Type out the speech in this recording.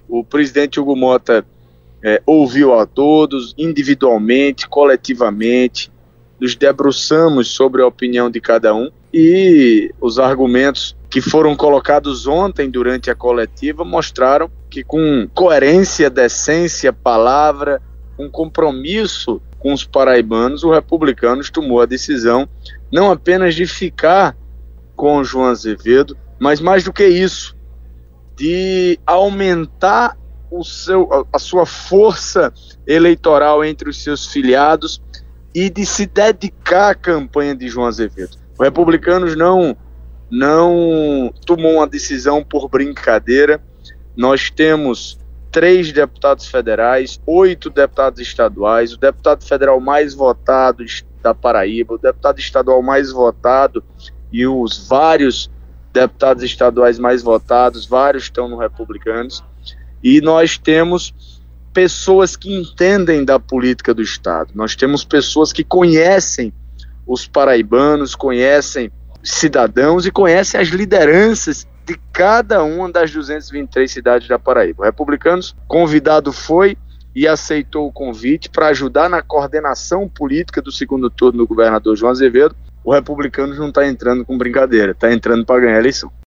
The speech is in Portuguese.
O presidente Hugo Mota ouviu a todos, individualmente, coletivamente, nos debruçamos sobre a opinião de cada um e os argumentos que foram colocados ontem durante a coletiva mostraram que, com coerência, decência, palavra, com compromisso com os paraibanos, o Republicanos tomou a decisão não apenas de ficar com o João Azevedo, mas mais do que isso, de aumentar a sua força eleitoral entre os seus filiados e de se dedicar à campanha de João Azevedo. O Republicanos não tomou uma decisão por brincadeira. Nós temos 3 deputados federais, 8 deputados estaduais, o deputado federal mais votado da Paraíba, o deputado estadual mais votado e os vários deputados estaduais mais votados, vários estão no Republicanos, e nós temos pessoas que entendem da política do Estado, nós temos pessoas que conhecem os paraibanos, conhecem cidadãos e conhecem as lideranças de cada uma das 223 cidades da Paraíba. O Republicanos convidado foi e aceitou o convite para ajudar na coordenação política do segundo turno do governador João Azevedo. O Republicanos não está entrando com brincadeira, está entrando para ganhar a eleição.